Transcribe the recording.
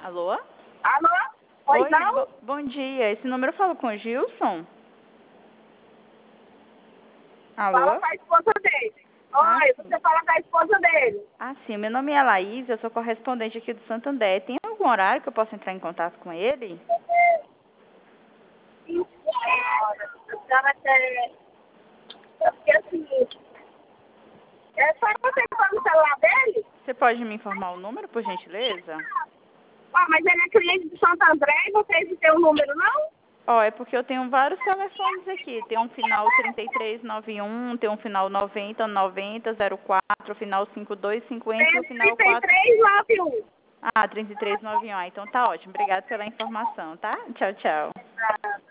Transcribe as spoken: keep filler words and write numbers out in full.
Alô? Alô? Oi, Oi, não? bo- bom dia. Esse número eu falo com o Gilson? Fala Alô? com a esposa dele. Ah, Oi, sim. você fala com a esposa dele. Ah, sim. Meu nome é Laís, eu sou correspondente aqui do Santander. Tem algum horário que eu possa entrar em contato com ele? Sim, senhora. A senhora quer... É porque assim... É só você que fala no celular dele? Você pode me informar o número, por gentileza? Ah, mas ele é cliente de Santo André e vocês não têm o número, não? Ó, é porque eu tenho vários telefones aqui. Tem um final trinta e três noventa e um, tem um final noventa noventa zero quatro, final cinquenta e dois cinquenta e o É final trinta e quatro. três noventa e um. Ah, trinta e três noventa e um. Ah, então tá ótimo. Obrigada pela informação, tá? Tchau, tchau. Ah,